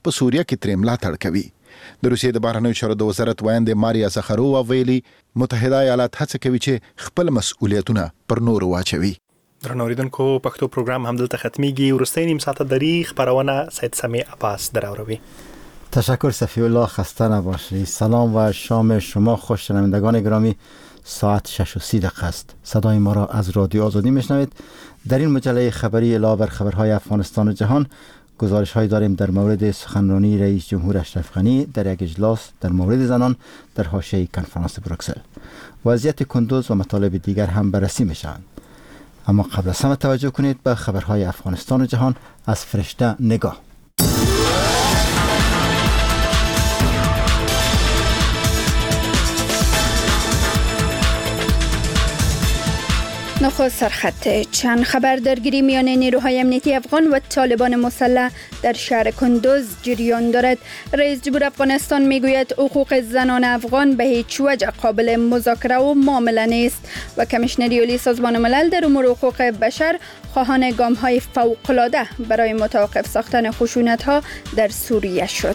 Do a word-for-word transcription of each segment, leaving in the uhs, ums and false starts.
په سوریه کې ترې ملاتړ کوي. د روسیې د بهرنیو چارو د وزارت وایند ماریا زخرووا ویلي متحده ایالات هڅه کوي چې خپل مسؤلیتونه پر نور واچوي. درنو اوریدونکو، پښتو پروګرام هم دلته ختميږي. ورستۍ نیم ساعت دری خبرونه سید سمیع عباس دراوروي. تشکر صفی الله، خسته نباشید. سلام و شام شما خوش شنوندگان گرامی. ساعت شش و سی دقیقه است. صدای ما را از رادیو آزادی میشنوید. در این مجله خبری علاوه بر خبرهای افغانستان و جهان گزارش هایی داریم در مورد سخنرانی رئیس جمهور اشرف غنی در یک اجلاس در مورد زنان در حاشیه کنفرانس بروکسل. وضعیت کندوز و مطالب دیگر هم بررسی میشوند. اما قبل از همه توجه کنید به خبرهای افغانستان و جهان از فرشته نگاه. نخست سرخط چند خبر درگیری میان نیروهای امنیتی افغان و طالبان مسلح در شهر کندوز جریان دارد. رئیس جمهور افغانستان میگوید حقوق زنان افغان به هیچ وجه قابل مذاکره و معامله نیست و کمیشنر عالی سازمان ملل در امور حقوق بشر خواهان گام‌های فوق‌العاده برای متوقف ساختن خشونت‌ها در سوریه شد.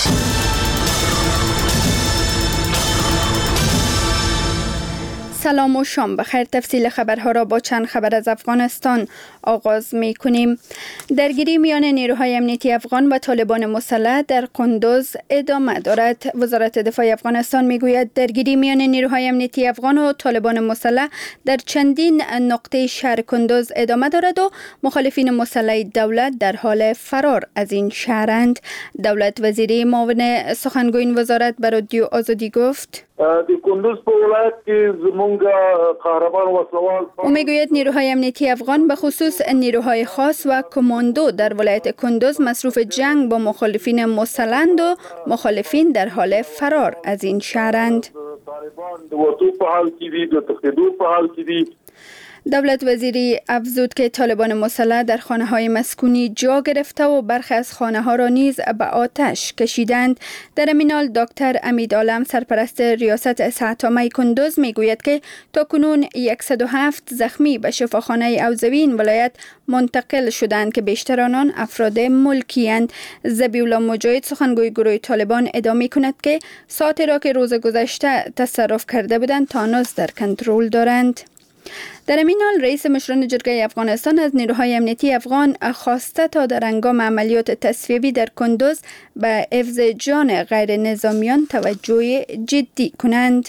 سلام و شام بخیر. تفصیل خبرها را با چند خبر از افغانستان آغاز می کنیم. درگیری میان نیروهای امنیتی افغان و طالبان مسلح در کندوز ادامه دارد. وزارت دفاع افغانستان می گوید درگیری میان نیروهای امنیتی افغان و طالبان مسلح در چندین نقطه شهر کندوز ادامه دارد و مخالفین مسلح دولت در حال فرار از این شهرند. دولت وزیری معاون سخنگوی این وزارت به رادیو آزادی گفت د کندوز په ولایت کې زمونږ قهرمان وسلوال او میگوید نیروهای امنیتی افغان به خصوص نیروهای خاص و کماندو در ولایت کندوز مصروف جنگ با مخالفین مسلحند و مخالفین در حال فرار از این شهرند. طالبان د وټو په حال کې دي، د تخدید په حال کې دي. دولت وزیری افزود که طالبان مسلح در خانه های مسکونی جا گرفته و برخی از خانه ها را نیز به آتش کشیدند. در این حال دکتر امید عالم سرپرست ریاست صحت عامه کندوز میگوید که تاکنون صد و هفت زخمی به شفاخانه اوزوی این ولایت منتقل شدند که بیشتر آنان افراد ملکی اند. ذبیح الله مجاهد سخنگوی گروه طالبان ادامه کند که ساعتی را که روز گذشته تصرف کرده بودند تا هنوز در کنترل دارند. در این حال رئیس مشران جرگه افغانستان از نیروهای امنیتی افغان خواسته تا در هنگام عملیات تصفیه‌ای در کندوز به حفظ جان غیر نظامیان توجه جدی کنند.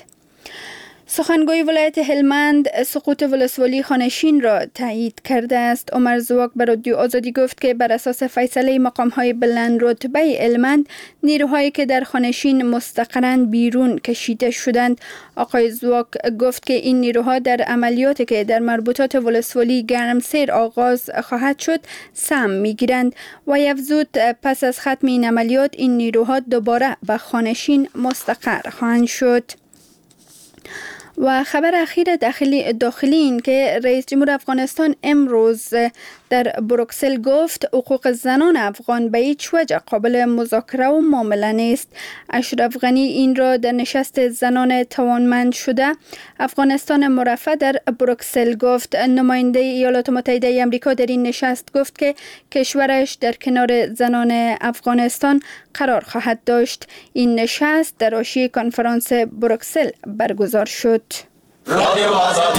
سخنگوی ولایت هلمند سقوط ولسوالی خانشین را تایید کرده است. عمر زواک به رادیو آزادی گفت که بر اساس فیصله مقام‌های بلند رتبه هلمند نیروهایی که در خانشین مستقرند بیرون کشیده شدند. آقای زواک گفت که این نیروها در عملیاتی که در مربوطات ولسوالی گرمسیر آغاز خواهد شد سهم میگیرند و افزود پس از ختم این عملیات این نیروها دوباره به خانشین مستقر خواهند شد. و خبر اخیر داخلی داخلی این که رئیس جمهور افغانستان امروز در بروکسل گفت حقوق زنان افغان به هیچ وجه قابل مذاکره و معامله نیست. اشرف غنی این را در نشست زنان توانمند شده افغانستان مرفه در بروکسل گفت. نماینده ایالات متحده آمریکا در این نشست گفت که کشورش در کنار زنان افغانستان قرار خواهد داشت. این نشست در حاشیه کنفرانس بروکسل برگزار شد. رادیو آزادی.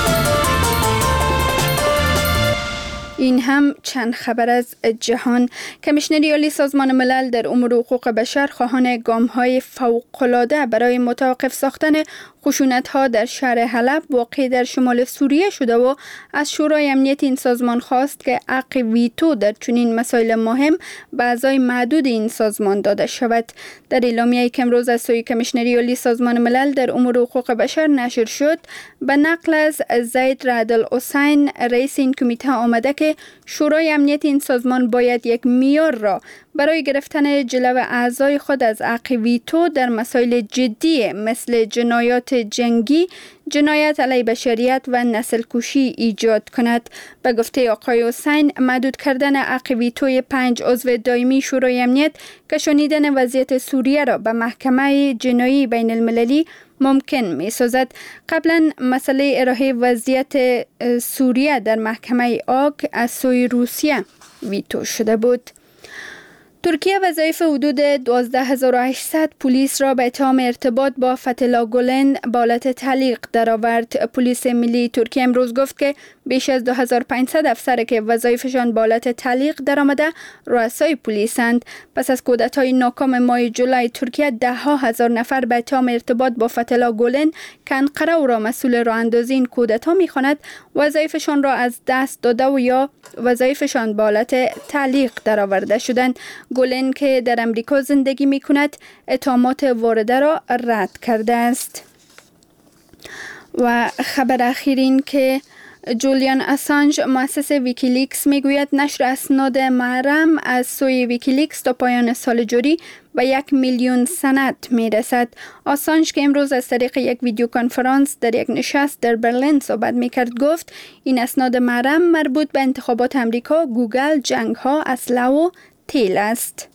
این هم چند خبر از جهان. کمیشنر عالی سازمان ملل در امور حقوق بشر خواهان گام‌های فوق‌العاده برای متوقف ساختن خشونت‌ها در شهر حلب واقع در شمال سوریه شده و از شورای امنیت این سازمان خواست که حق ویتو در چنین مسائل مهم به اعضای معدود این سازمان داده شود. در اعلامیه‌ای که امروز از سوی کمیشنر عالی سازمان ملل در امور حقوق بشر نشر شد به نقل از زید رعد الحسین رئیس این کمیته آمده که شورای امنیت این سازمان باید یک معیار را برای گرفتن جلو اعضای خود از حق ویتو در مسائل جدی مثل جنایات جنگی، جنایت علیه بشریت و نسل کشی ایجاد کند. به گفته آقای حسین محدود کردن حق ویتوی پنج عضو دائمی شورای امنیت که شنیدن وضعیت سوریه را به محکمه جنایی بین المللی ممکن می سازد. قبلا مسئله ارائه وضعیت سوریه در محکمه آگ از سوی روسیه ویتو شده بود. ترکیه وظایف حدود دوازده هزار و هشتصد پلیس را به اتهام ارتباط با فتح‌الله گولن به حالت تعلیق درآورد. پلیس ملی ترکیه امروز گفت که بیش از دو هزار و پانصد افسر که وظایفشان به حالت تعلیق درآمده رؤسای پلیسند. پس از کودتای ناکام ماه جولای ترکیه ده ها هزار نفر به اتهام ارتباط با فتح‌الله گولن که انقره او را مسئول راه اندازی این کودتا می‌خواند وظایفشان را از دست داده و یا وظایفشان به حالت تعلیق درآورده شدند. گولن که در امریکا زندگی می کند اتهامات وارده را رد کرده است. و خبر اخیر این که جولیان اسانج مؤسس ویکیلیکس میگوید نشر اسناد محرم از سوی ویکیلیکس تا پایان سال جاری به یک میلیون سند میرسد. آسانج که امروز از طریق یک ویدیو کنفرانس در یک نشست در برلین صحبت میکرد گفت این اسناد محرم مربوط به انتخابات امریکا، گوگل، جنگ ها، اسلحه و تیل است.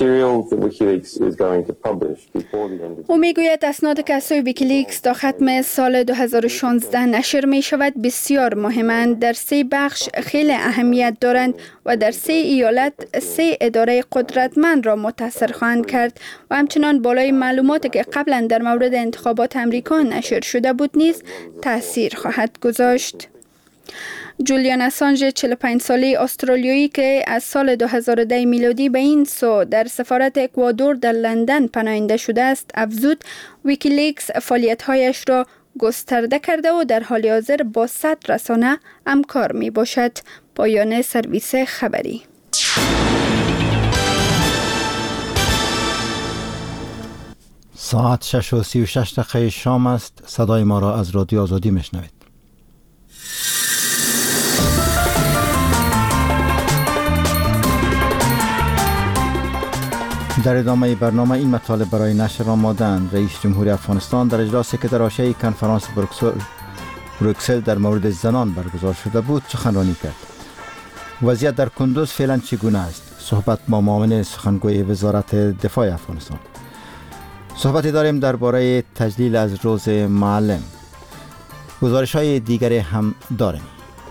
او میگوید اسناد که از سوی ویکیلیکس تا ختم سال دو هزار و شانزده نشر می شود بسیار مهمند. در سه بخش خیلی اهمیت دارند و در سه ایالت سه اداره قدرتمند را متاثر خواهند کرد و همچنان بالای معلوماتی که قبلا در مورد انتخابات امریکا نشر شده بود نیز تاثیر خواهد گذاشت. جولیان اسانج چهل و پنج ساله استرالیایی که از سال دو هزار و ده میلادی به این سو در سفارت اکوادور در لندن پناهنده شده است افزود ویکیلیکس فعالیت‌هایش را گسترده کرده و در حال حاضر با صد رسانه همکار می باشد. پایان سرویس خبری. ساعت شش و سی و شش دقیقه شام است. صدای ما را از رادیو آزادی میشنوید. در ادامه برنامه این مطالب برای نشر آمادند. رئیس جمهوری افغانستان در اجلاسی که در حاشیه کنفرانس بروکسل بروکسل در مورد زنان برگزار شده بود سخنرانی کرد. وضعیت در کندوز فعلا چگونه است؟ صحبت با معاون سخنگوی وزارت دفاع افغانستان. صحبتی داریم درباره تجلیل از روز معلم. گزارش های دیگری هم داریم.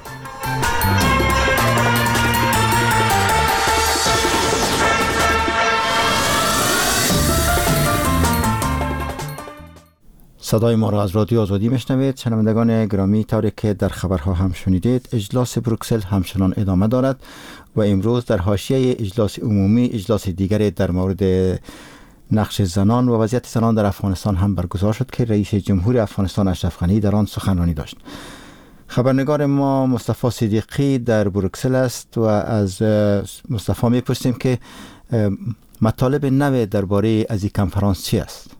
صدای ما را از رادیو آزادی میشنوید. شنوندگان گرامی، طوری که در خبرها هم شنیدید اجلاس بروکسل همچنان ادامه دارد و امروز در حاشیه اجلاس عمومی اجلاس دیگری در مورد نقش زنان و وضعیت زنان در افغانستان هم برگزار شد که رئیس جمهوری افغانستان اشرف غنی در آن سخنرانی داشت. خبرنگار ما مصطفی صدیقی در بروکسل است و از مصطفی میپرسیم که مطالب نو درباره از این کنفرانس چی است؟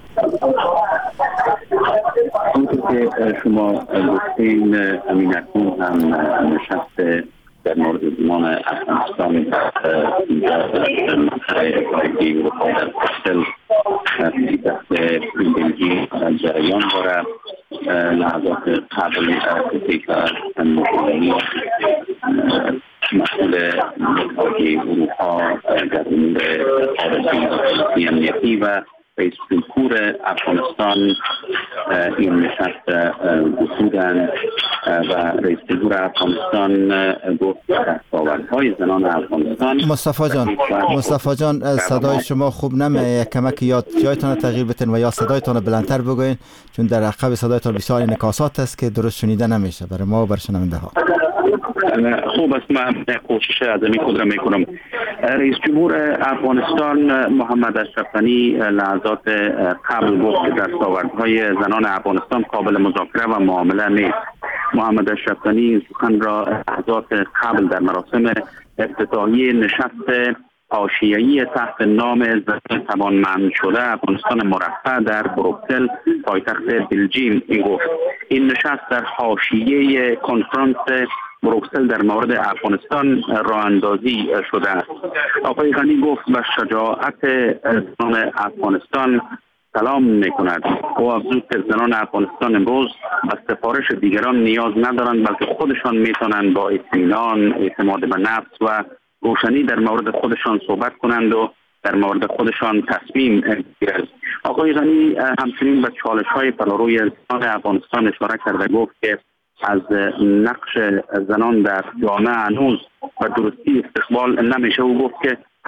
همونطور که شما گفتین امین اکنون هم نشست در مورد زمان افغانستان در منطقه اقلیمی اروپا در بروکسل تحت بلژیک جریان دارد. لحظات قبل کتیکا مقامی مسئول اتحادیه اروپا در امور خارجی امنیتی و رئیس جمهور افغانستان این نشست گفتودند و رئیس جمهور افغانستان گفت دستاوردهای زنان افغانستان. مصطفی جان مصطفی جان صدای شما خوب نمیه، کمک یاد جایتان تغییر بتین و یا صدایتان بلندتر بگوین چون در عقب صدایتان بسیار انعکاسات است که درست شنیده نمیشه برای ما و برای شنونده ها. خوب است، من کوشش ازمی خود را میکنم. رئیس جمهور افغانستان محمد اشرف غنی لحظات قبل گفت که دستاوردهای زنان افغانستان قابل مذاکره و معامله نیست. محمد اشرف غنی سخن را لحظات قبل در مراسم افتتاحیه نشست حاشیه‌ای تحت نام زنان توانمند شده افغانستان مرفه در بروکسل پایتخت بلژیک گفت. این نشست در حاشیه کنفرانس بروکسل در مورد افغانستان راه اندازی شده است. آقای غنی گفت به شجاعت زنان افغانستان سلام می‌کند. او افزود که زنان افغانستان امروز به سفارش دیگران نیاز ندارند بلکه خودشان میتونند با اطمینان، اعتماد به نفس و روشنی در مورد خودشان صحبت کنند و در مورد خودشان تصمیم بگیرند. آقای غنی همچنین به چالش‌های پروروی زنان افغانستان اشاره کرد و گفت که از نقش زنان در جامعه هنوز و درستی استقبال نمیشه. او گفت که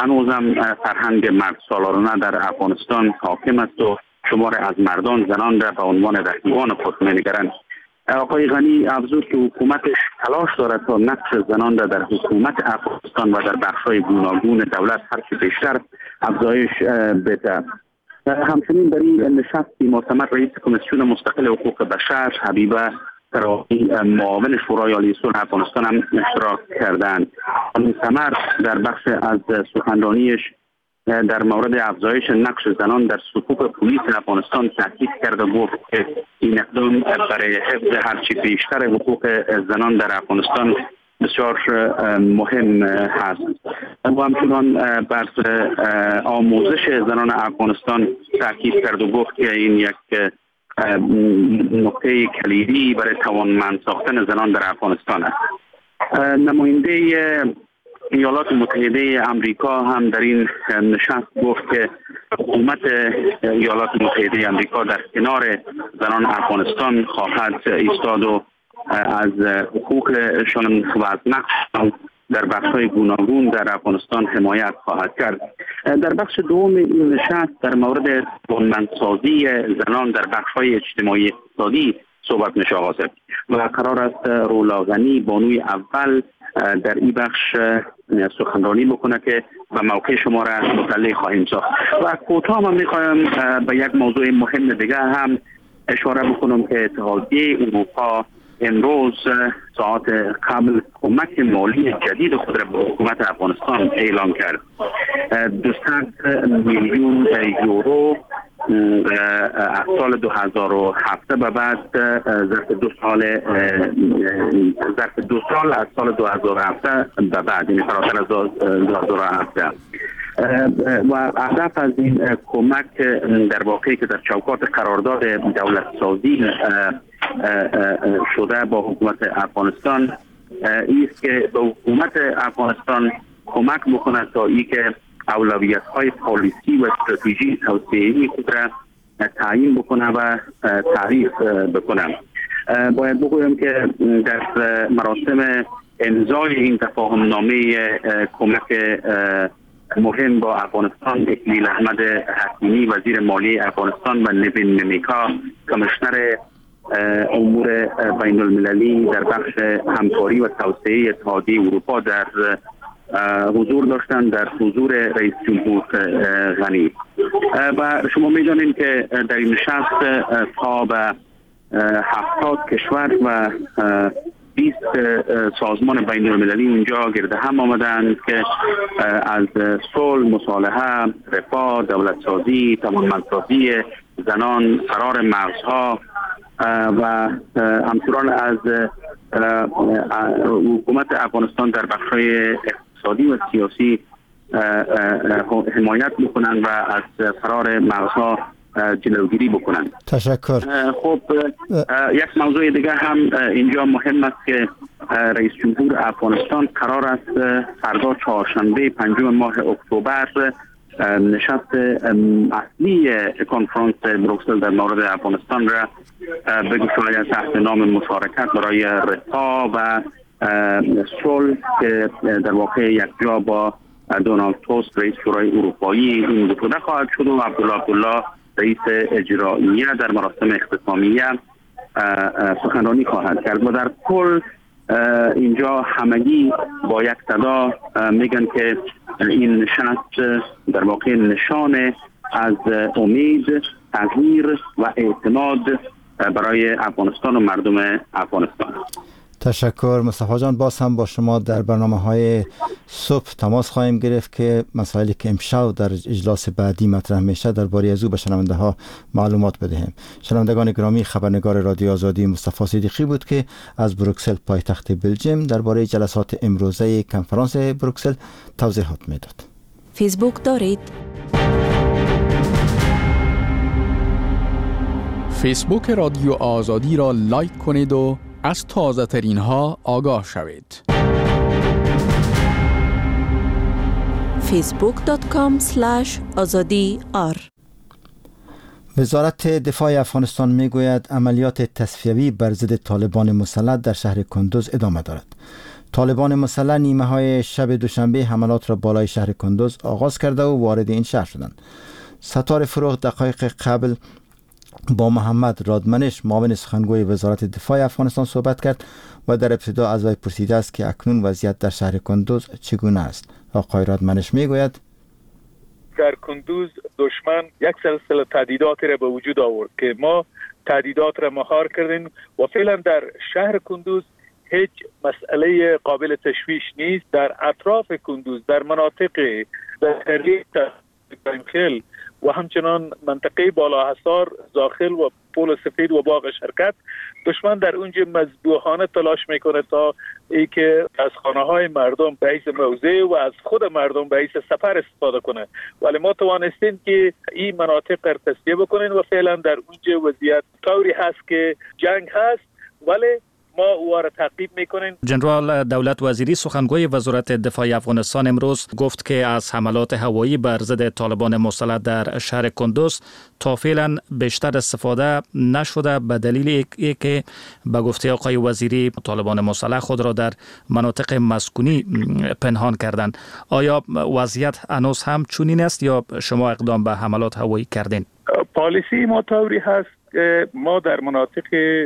هنوزم فرهنگ مرد سالارانه در افغانستان حاکم است و شمار از مردان زنان را به عنوان رقیبان خود می‌نگرند. آقای غنی افزود که حکومتش تلاش دارد تا نقش زنان را در حکومت افغانستان و در بخش‌های گوناگون دولت هرچه بیشتر افزایش بده. همچنین در این نشست معتمد رئیس کمیسیون مستقل حقوق بشر حبیبه تراقی معاون شورای عالی صلح افغانستان هم اشتراک کردند. خانم سمر در بخش از سخنرانیش در مورد افزایش نقش زنان در صفوف پلیس افغانستان تاکید کرد و گفت که این اقدام برای حفظ هرچی بیشتر حقوق زنان در افغانستان بسیار مهم هست. و همچنان بر آموزش زنان افغانستان تاکید کرد و گفت که این یک نکته کلیدی برای توانمند ساختن زنان در افغانستان است. نماینده ایالات متحده آمریکا هم در این نشست گفت که حکومت ایالات متحده آمریکا در کنار زنان افغانستان خواهد ایستاد و از حقوقشان و از نقششان در بخش‌های گوناگون در افغانستان حمایت خواهد کرد. در بخش دوم این نشست در مورد توانمندسازی زنان در بخش‌های اجتماعی اقتصادی صحبت میشه آغاز و قرار است رولا غنی بانوی اول در این بخش سخنرانی بکنه که به موقع شما را مطلع خواهیم ساخت. و کوتاه من میخوایم به یک موضوع مهم دیگه هم اشاره بکنم که اتحادیه اروپا امروز ساعت قبل کمک مالی جدید خود را به حکومت افغانستان اعلام کرد. دویست میلیون یورو از سال دو هزار و هفت به بعد ظرف دو سال ظرف دو سال از سال دو هزار و هفت به بعد، یعنی فراتر از دو هزار و هفت. و هدف از این کمک در واقعی که در چوکات قرارداد دولت سازی شده با حکومت افغانستان است که به حکومت افغانستان کمک بکنه تا ای که اولویت های پالیسی و استراتژی توسعه‌ای خود را تعیین بکنه و تعریف بکنه. باید بگویم که در مراسم امضای این تفاهم نامه کمک مهم با افغانستان اکلیل احمد حکیمی وزیر مالی افغانستان و نوین نمیکا کمیشنر امور بین المللی در بخش همکاری و توسعه اتحادیه اروپا در حضور داشتند در حضور رئیس جمهور غنی. و شما می‌دانید که در این نشست تا به هفتاد کشور و بیست سازمان بین المللی اونجا گرد هم آمدند که از صلح، مصالحه، رفاه، دولت سازی، توانمندسازی زنان، فرار مرزها و همچنان از حکومت افغانستان در بخش‌های اقتصادی و سیاسی حمایت میکنند و از فرار مرزها جلوگیری بکنند. تشکر. خب یک موضوع دیگه هم اینجا مهم است که رئیس جمهور افغانستان قرار است فردا چهارشنبه پنجم ماه اکتبر نشست اصلی کنفرانس بروکسل در مورد افغانستان را بگذارد تحت نام مشارکت برای رفاه و صلح که در واقع یک جا با دونالد توسک رئیس شورای اروپایی این گفتگو خواهد شد و عبدالله عبدالله رئیس اجراییه در مراسم اختتامیه سخنرانی خواهد کرد. و در کل اینجا همگی با یک صدا میگن که این نشست در واقع نشانه از امید، تغییر و اعتماد برای افغانستان و مردم افغانستان. تشکر مصطفی جان. باز هم با شما در برنامه‌های صبح تماس خواهیم گرفت که مسائلی که امشب در اجلاس بعدی مطرح میشه درباره از او به شنونده ها معلومات بدهیم. شنوندگان گرامی، خبرنگار رادیو آزادی مصطفی صدیقی بود که از بروکسل پایتخت بلژیم درباره جلسات امروزه کنفرانس بروکسل توضیحات میداد. فیسبوک دارید؟ فیسبوک رادیو آزادی را لایک کنید و از تازه ترین ها آگاه شوید. فیسبوک دات کام اسلش آزادی آر. وزارت دفاع افغانستان میگوید عملیات تصفیوی بر ضد طالبان مسلح در شهر کندوز ادامه دارد. طالبان مسلح نیمه های شب دوشنبه حملات را بالای شهر کندوز آغاز کرده و وارد این شهر شدند. ستار فروغ دقایق قبل با محمد رادمنش معاون سخنگوی وزارت دفاع افغانستان صحبت کرد و در ابتدا از وی پرسیده است که اکنون وضعیت در شهر کندوز چگونه است. آقای رادمنش میگوید در کندوز دشمن یک سلسله تهدیداتی را به وجود آورد که ما تهدیدات را مهار کردیم و فعلا در شهر کندوز هیچ مسئله قابل تشویش نیست. در اطراف کندوز، در مناطق داخلی خیل و همچنان منطقه بالا حصار، زاخل و پل سفید و باغ شرکت، دشمن در اونجا مذبوحانه تلاش میکنه تا ای که از خانه های مردم به حیث موضع و از خود مردم به حیث سفر استفاده کنه. ولی ما توانستیم که این مناطق را تصفیه بکنیم و فعلا در اونجا وضعیت طوری هست که جنگ هست ولی ما او را تعقیب میکنیم. جنرال دولت وزیری سخنگوی وزارت دفاع افغانستان امروز گفت که از حملات هوایی بر ضد طالبان مسلح در شهر کندوز تا فعلا بیشتر استفاده نشده به دلیل اینکه به گفته آقای وزیری طالبان مسلح خود را در مناطق مسکونی پنهان کردند. آیا وضعیت هنوز هم چنین است یا شما اقدام به حملات هوایی کردین؟ پالیسی ما طوری هست که ما در مناطق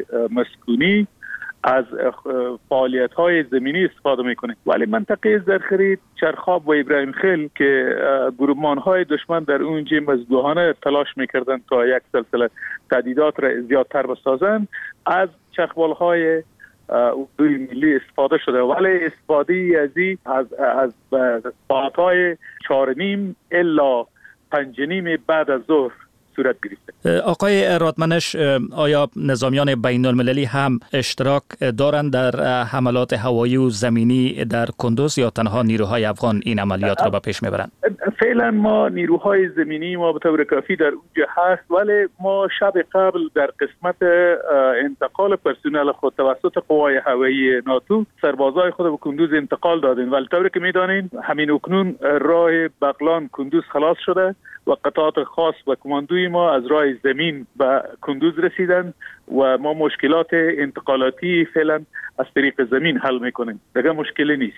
مسکونی از فعالیت‌های زمینی استفاده می‌کنیم، ولی منطقه زرخرید، چرخاب و ابراهیم خیل که گروهمان‌های دشمن در اونجا مذبوحانه تلاش می‌کردند تا یک سلسله تهدیدات را زیادتر بسازند، از چرخبال‌های اردوی ملی استفاده شده، ولی استفاده از از از ساعت‌های چهار نیم الا پنج نیم بعد از ظهر صورت گرفته. آقای رادمنش، آیا نظامیان بین المللی هم اشتراک دارند در حملات هوایی و زمینی در کندوز یا تنها نیروهای افغان این عملیات را به پیش میبرند؟ فعلا ما نیروهای زمینی ما به طور کافی در اونجا هست، ولی ما شب قبل در قسمت انتقال پرسنل خود توسط قوای هوایی ناتو سربازای خود به کندوز انتقال دادیم، ولی طوری که میدانین همین اکنون راه بغلان کندوز خلاص شده و قطعات خاص و کماندوی ما از راه زمین به کندوز رسیدن و ما مشکلات انتقالاتی فعلا از طریق زمین حل میکنیم. دیگه مشکلی نیست.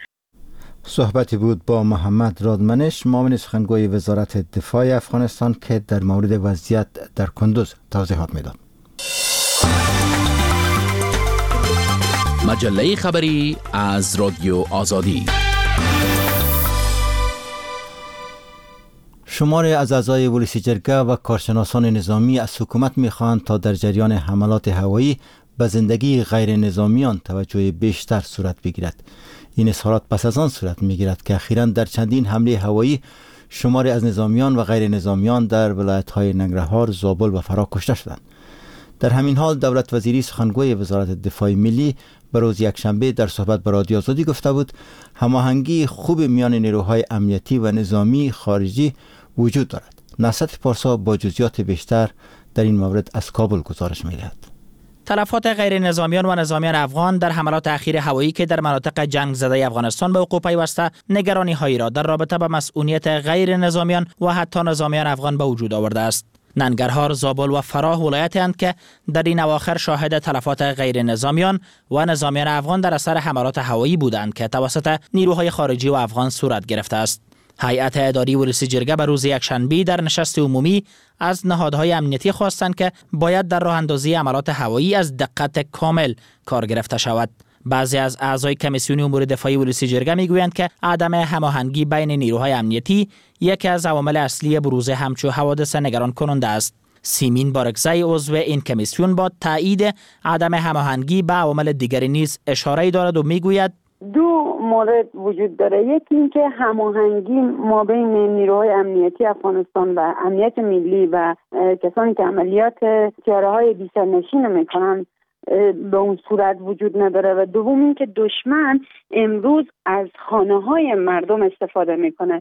صحبتی بود با محمد رادمنش معاون سخنگوی وزارت دفاع افغانستان که در مورد وضعیت در کندوز توضیحات میداد. مجله خبری از رادیو آزادی. شماری از اعضای ولسی جرگه و کارشناسان نظامی از حکومت می‌خواهند تا در جریان حملات هوایی به زندگی غیر نظامیان توجه بیشتر صورت بگیرد. این اظهارات پس از آن صورت می‌گیرد که اخیراً در چندین حمله هوایی شماری از نظامیان و غیر نظامیان در ولایت‌های ننگرهار، زابل و فرا کشته شدند. در همین حال دولت وزیری سخنگوی وزارت دفاع ملی به روز یکشنبه در صحبت با رادیو آزادی گفته بود هماهنگی خوب میان نیروهای امنیتی و نظامی خارجی وجود دارد. نصرت پارسا با جزئیات بیشتر در این مورد از کابل گزارش می‌دهد. تلفات غیر نظامیان و نظامیان افغان در حملات اخیر هوایی که در مناطق جنگ زده افغانستان به وقوع پیوسته نگرانی هایی را در رابطه با مسئولیت غیر نظامیان و حتی نظامیان افغان به وجود آورده است. ننگرهار، زابل و فراه ولایتی اند که در این اواخر شاهد تلفات غیر نظامیان و نظامیان افغان در اثر حملات هوایی بودند که توسط نیروهای خارجی و افغان صورت گرفته است. هیئت اداری ولسی جرگه به روز یکشنبه در نشست عمومی از نهادهای امنیتی خواستند که باید در راه اندازی حملات هوایی از دقت کامل کار گرفته شود. بعضی از اعضای کمیسیون امور دفاعی ولسی جرگه میگویند که عدم هماهنگی بین نیروهای امنیتی یکی از عوامل اصلی بروز همچو حوادث نگران کننده است. سیمین بارکزی عضو این کمیسیون با تایید عدم هماهنگی به عوامل دیگری نیز اشاره دارد و میگوید دو مورد وجود داره. یکی اینکه هماهنگی ما بین نیروهای امنیتی افغانستان و امنیت ملی و کسانی که عملیات تیاره‌های بی‌سرنشین میکنن به اون صورت وجود نداره و دوم اینکه دشمن امروز از خانه‌های مردم استفاده میکنه.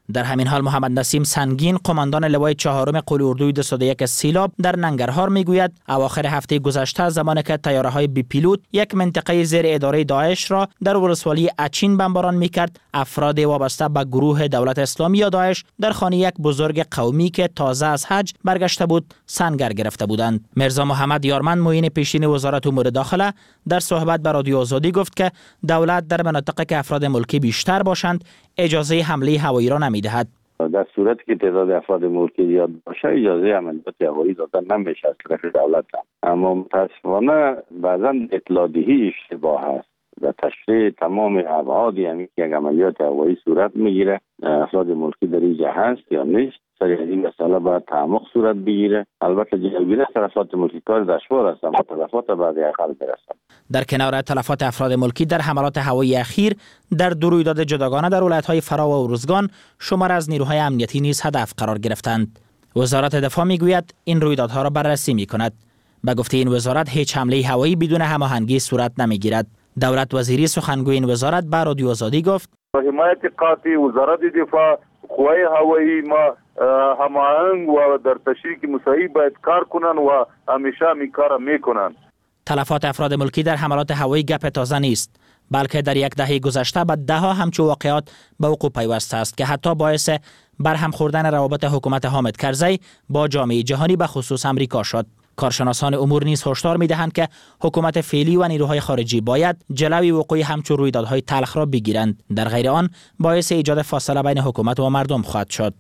در همین حال محمد نسیم سنگین قماندان لوای چهارم قول اردوی دویست و یک سیلاب در ننگرهار میگوید اواخر هفته گذشته زمانی که طیاره‌های بی پیلوت یک منطقه زیر اداره داعش را در ولسوالی اچین بمباران میکرد، افراد وابسته به گروه دولت اسلامی یا داعش در خانه یک بزرگ قومی که تازه از حج برگشته بود سنگر گرفته بودند. میرزا محمد یارمند معین پیشین وزارت امور داخله در صحبت با رادیو آزادی گفت که دولت در مناطقی که افراد ملکی بیشتر باشند اجازه حمله هوایی را نمیدهد. در صورتی که تعداد افراد ملکی زیاد باشه اجازه عملیات هوایی دادن نمیشه از طرف دولت هم. اما متاسفانه بعضا اطلاع دهی اشتباه است و تشریح تمام ابعادی همین که یک عملیات هوایی صورت میگیره افراد ملکی در اینجا هست یا نیست سر این مسئله باید تعمق صورت بگیره. البته جلوگیری از تلفات ملکی کار دشوار است اما تلفات بعد اقل برسد. در کنار تلفات افراد ملکی در حملات هوایی اخیر در دو رویداد جداگانه در ولایت‌های فرا و ارزگان شمار از نیروهای امنیتی نیز هدف قرار گرفتند. وزارت دفاع میگوید این رویدادها را بررسی میکند. به گفته این وزارت هیچ حمله هوایی بدون هماهنگی صورت نمیگیرد. دولت وزیری سخنگوی این وزارت به رادیو آزادی گفت حمایت قاطع وزارت دفاع قوای هوایی ما هماهنگ و در تشریک مساعی باید کار کنند و همیشه می کار میکنند. تلفات افراد ملکی در حملات هوایی گپ تازه نیست، بلکه در یک دهه گذشته به ده ها همچو واقعات به وقوع پیوسته است که حتی باعث برهم خوردن روابط حکومت حامد کرزی با جامعه جهانی به خصوص امریکا شد. کارشناسان امور نیز هشدار می‌دهند که حکومت فعلی و نیروهای خارجی باید جلوی وقوع همچون رویدادهای تلخ را بگیرند، در غیر آن باعث ایجاد فاصله بین حکومت و مردم خواهد شد.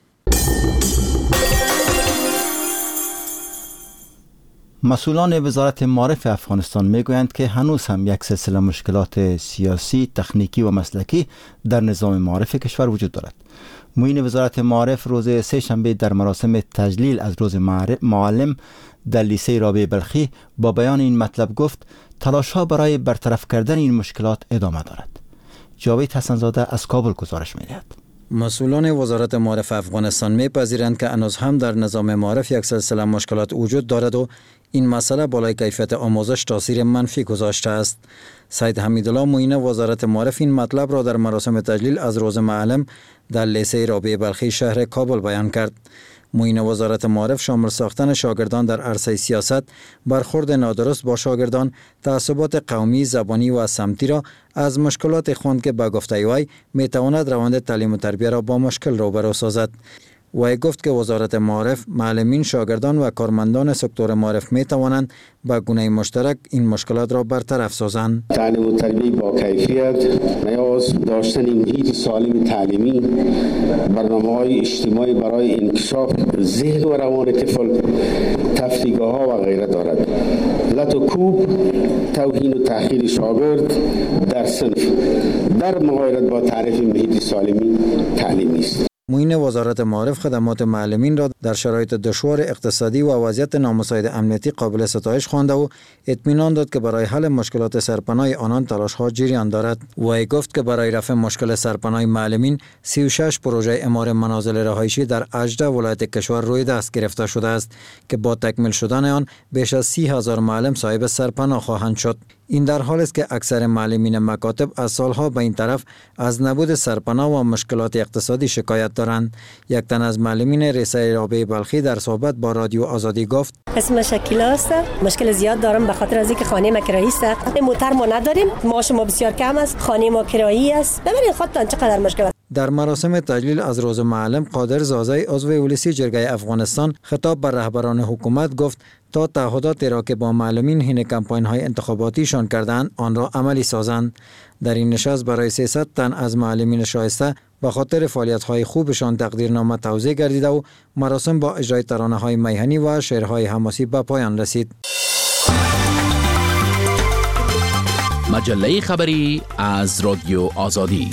مسئولان وزارت معارف افغانستان میگویند که هنوز هم یک سلسله مشکلات سیاسی، تکنیکی و مسلکی در نظام معارف کشور وجود دارد. معین وزارت معارف روز سه شنبه در مراسم تجلیل از روز معلم در لیسه رابعه بلخی با بیان این مطلب گفت تلاش‌ها برای برطرف کردن این مشکلات ادامه دارد. جاوید حسن‌زاده از کابل گزارش می‌دهد. مسئولان وزارت معارف افغانستان می‌پذیرند که هنوز هم در نظام معارف یک سلسله مشکلات وجود دارد و این مسئله بالای کیفیت آموزش تاثیر منفی گذاشته است. سید حمیدالله معین وزارت معارف این مطلب را در مراسم تجلیل از روز معلم در لیسه رابعه بلخی شهر کابل بیان کرد. معین وزارت معارف شامل ساختن شاگردان در عرصه سیاست، برخورد نادرست با شاگردان، تعصبات قومی، زبانی و سمتی را از مشکلات خواند که به گفته وی میتواند روند تعلیم و تربیه را با مشکل روبرو سازد. وی گفت که وزارت معارف، معلمین، شاگردان و کارمندان سکتور معارف می توانند به گونه مشترک این مشکلات را برطرف سازند. تعلیم و تربیت با کیفیت، نیاز داشتن محیط سالم تعلیمی، برنامه‌های اجتماعی برای انکشاف ذهن و روان طفل، تفریحگاه‌ها و غیره دارد. لط و کوب، توهین و تحقیر شاگرد در صنف در مغایرت با تعریف محیط سالمی تعلیمی است. معین وزارت معارف خدمات معلمین را در شرایط دشوار اقتصادی و وضعیت نامساعد امنیتی قابل ستایش خوانده و اطمینان داد که برای حل مشکلات سرپناه آنان تلاش‌ها جریان دارد. وی گفت که برای رفع مشکل سرپناه معلمین سی و شش پروژه اعمار منازل رهایشی در هجده ولایت کشور روی دست گرفته شده است که با تکمیل شدن آن بیش از سی هزار معلم صاحب سرپناه خواهند شد. این در حالی است که اکثر معلمین مکاتب از سالها به این طرف از نبود سرپناه و مشکلات اقتصادی شکایت دارند. یک تن از معلمین ریسه رابعه بلخی در صحبت با رادیو آزادی گفت: اسم شکیلا است، مشکل زیاد دارم به خاطر از اینکه خانه ما کرایی است. موتر ما نداریم، معاش ما بسیار کم است، خانه ما کرایی است. ببینید خودتان چقدر مشکل است. در مراسم تجلیل از روز معلم، قادر زازی عضو ولسی جرگه افغانستان خطاب به رهبران حکومت گفت تا تعهداتی را که با معلمین حین کمپاین‌های انتخاباتیشان کردند آن را عملی سازند. در این نشست برای سیصد تن از معلمین شایسته به خاطر فعالیت‌های خوبشان تقدیرنامه توزیع گردیده و مراسم با اجرای ترانه‌های میهنی و شعرهای حماسی به پایان رسید. مجله خبری از رادیو آزادی.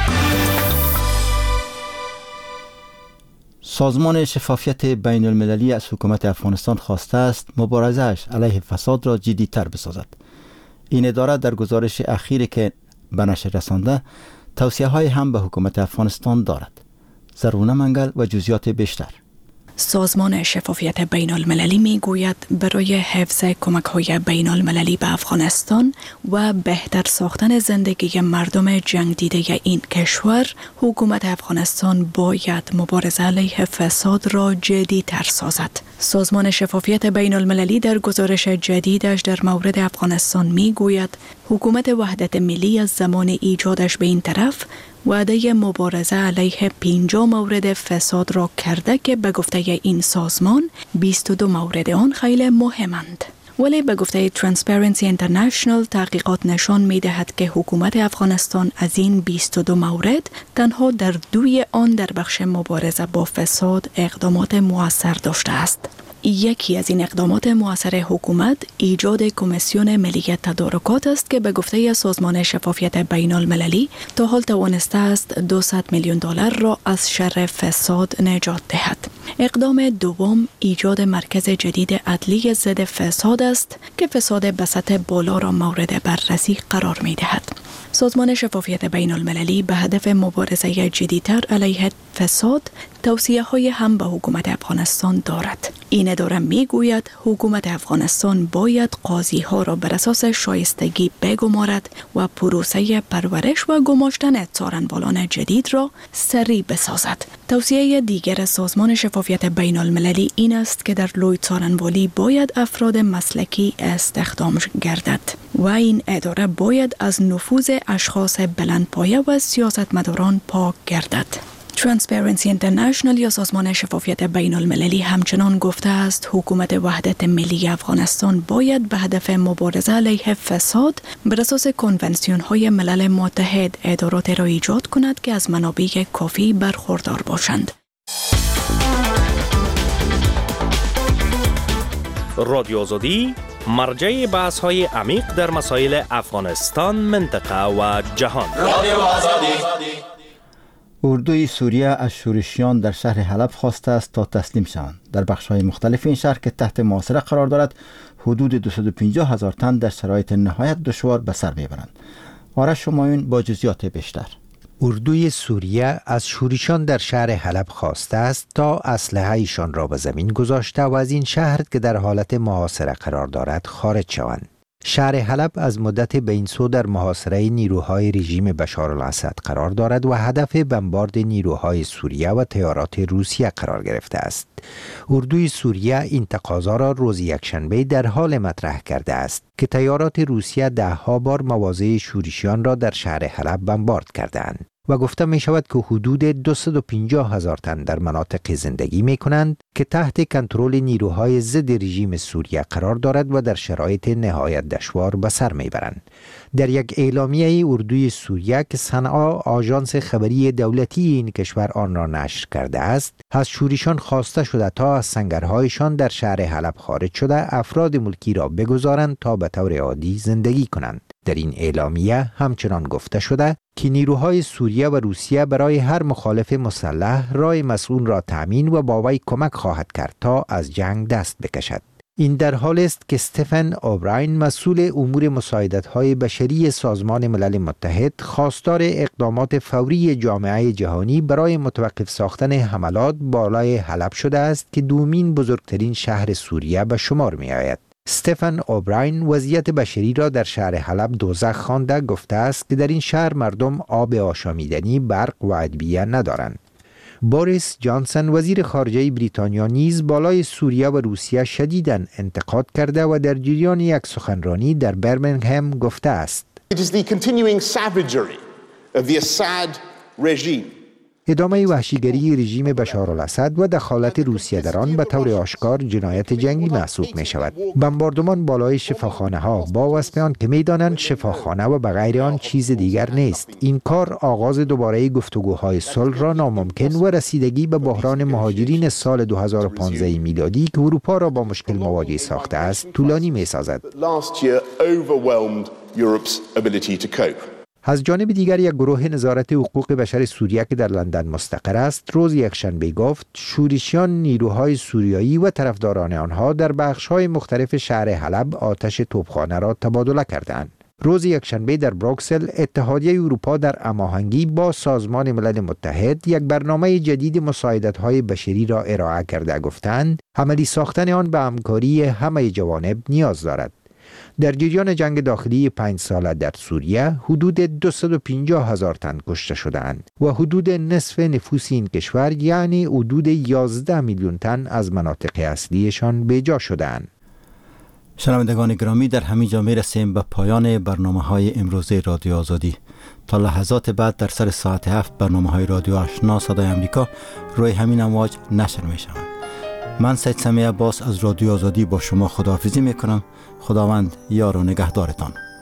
سازمان شفافیت بین المللی از حکومت افغانستان خواسته است مبارزه‌اش علیه فساد را جدی‌تر بسازد. این اداره در گزارش اخیری که به نشر رسانده توصیه‌های هم به حکومت افغانستان دارد. زرونه منگل و جزئیات بیشتر. سازمان شفافیت بین المللی می گوید برای حفظ کمک های بین المللی به افغانستان و بهتر ساختن زندگی مردم جنگ دیده این کشور، حکومت افغانستان باید مبارزه علیه فساد را جدی تر سازد. سازمان شفافیت بین المللی در گزارش جدیدش در مورد افغانستان می گوید حکومت وحدت ملی از زمان ایجادش به این طرف وعده مبارزه علیه پنجاه مورد فساد را کرده که به گفته این سازمان بیست و دو مورد آن خیلی مهمند. ولی به گفته Transparency International تحقیقات نشان می دهد که حکومت افغانستان از این بیست و دو مورد تنها در دوی آن در بخش مبارزه با فساد اقدامات مؤثر داشته است. یکی از این اقدامات مؤثر حکومت ایجاد کمیسیون ملی تدارکات است که به گفته سازمان شفافیت بین المللی تا حال توانسته است دویست میلیون دلار را از شر فساد نجات دهد. اقدام دوم ایجاد مرکز جدید عدلی ضد فساد است که فساد به سطح بالا را مورد بررسی قرار می دهد. سازمان شفافیت بین المللی به هدف مبارزه جدیتر علیه فساد توصیه های هم به حکومت افغانستان دارد. این اداره می گوید حکومت افغانستان باید قاضی ها را بر اساس شایستگی بگمارد و پروسه پرورش و گماشتن څارنوالان جدید را سریع بسازد. توصیه دیگر سازمان شفافیت بین المللی این است که در لوی څارنوالی باید افراد مسلکی استخدام گردد و این اداره باید از نفوذ اشخاص بلندپایه و سیاستمداران پاک گردد. Transparency International یا سازمان شفافیت بین المللی همچنان گفته است حکومت وحدت ملی افغانستان باید به هدف مبارزه علیه فساد بر اساس کنونسیون های ملل متحد ادارات را ایجاد کند که از منابع کافی برخوردار باشند. رادیو آزادی مرجع بحث های عمیق در مسائل افغانستان، منطقه و جهان. رادیو آزادی. اردوی سوریه از شورشیان در شهر حلب خواسته است تا تسلیم شوند. در بخش‌های مختلف این شهر که تحت محاصره قرار دارد، حدود دویست و پنجاه هزار تن در شرایط نهایت دشوار به سر میبرند. آرش شمایون با جزئیات بیشتر. اردوی سوریه از شورشیان در شهر حلب خواسته است تا اسلحه ایشان را به زمین گذاشته و از این شهر که در حالت محاصره قرار دارد خارج شوند. شهر حلب از مدت بین سو در محاصره نیروهای رژیم بشار الاسد قرار دارد و هدف بمبارد نیروهای سوریه و طیارات روسیه قرار گرفته است. اردوی سوریه این تقاضا را روز یکشنبه در حال مطرح کرده است که طیارات روسیه ده ها بار مواضع شورشیان را در شهر حلب بمبارد کردند و گفته می شود که حدود دویست و پنجاه هزار تن در مناطق زندگی می کنند که تحت کنترل نیروهای ضد رژیم سوریه قرار دارد و در شرایط نهایت دشوار به سر می برند. در یک اعلامیه اردوی سوریه که صنعا آژانس خبری دولتی این کشور آن را نشر کرده است، از شورشیان خواسته شده تا از سنگرهایشان در شهر حلب خارج شده افراد ملکی را بگذارند تا به طور عادی زندگی کنند. در این اعلامیه همچنان گفته شده که نیروهای سوریه و روسیه برای هر مخالف مسلح رای مسئول را تأمین و با وی کمک خواهد کرد تا از جنگ دست بکشد. این در حال است که استفن اوبراین مسئول امور مساعدت‌های بشری سازمان ملل متحد خواستار اقدامات فوری جامعه جهانی برای متوقف ساختن حملات بالای حلب شده است که دومین بزرگترین شهر سوریه به شمار می آید. استفن اوبراین وضعیت بشری را در شهر حلب دوزخ خوانده گفته است که در این شهر مردم آب آشامیدنی، برق و ادویه ندارند. بوریس جانسن وزیر خارجه بریتانیا نیز بالای سوریه و روسیه شدیداً انتقاد کرده و در جریان یک سخنرانی در برمنگهم گفته است: It is the continuing savagery of the Assad regime. ادامه وحشیگری رژیم بشار الاسد و دخالت روسیه در آن به طور آشکار جنایت جنگی محسوب می شود. بمباردمان بالای شفاخانه ها با وصف آن که می دانند شفاخانه و بغیر آن چیز دیگر نیست، این کار آغاز دوباره گفتگوهای صلح را ناممکن و رسیدگی به بحران مهاجرین سال دو هزار و پانزده میلادی که اروپا را با مشکل مواجه ساخته است طولانی می سازد. از جانب دیگر یک گروه نظارت حقوق بشر سوریه که در لندن مستقر است روز یکشنبه گفت شورشیان نیروهای سوریایی و طرفداران آنها در بخش‌های مختلف شهر حلب آتش توپخانه را تبادله کردند. روز یکشنبه در بروکسل اتحادیه اروپا در هماهنگی با سازمان ملل متحد یک برنامه جدید مساعدت‌های بشری را ارائه کرده گفتند عملی ساختن آن به همکاری همه جوانب نیاز دارد. در جریان جنگ داخلی پنج ساله در سوریه حدود دویست و پنجاه هزار تن کشته شدند و حدود نصف نفوس این کشور یعنی حدود یازده میلیون تن از مناطق اصلیشان بیجا شدند. شنوندگان گرامی، در همین جا میرسیم به پایان برنامه های امروزه رادیو آزادی. تا لحظات بعد در سر ساعت هفت برنامه های رادیو آشنا صدای امریکا روی همین امواج نشر می شوند. من سید سمیع عباس از رادیو آزادی با شما خداحافظی می کنم. خداوند یار و نگهدارتان.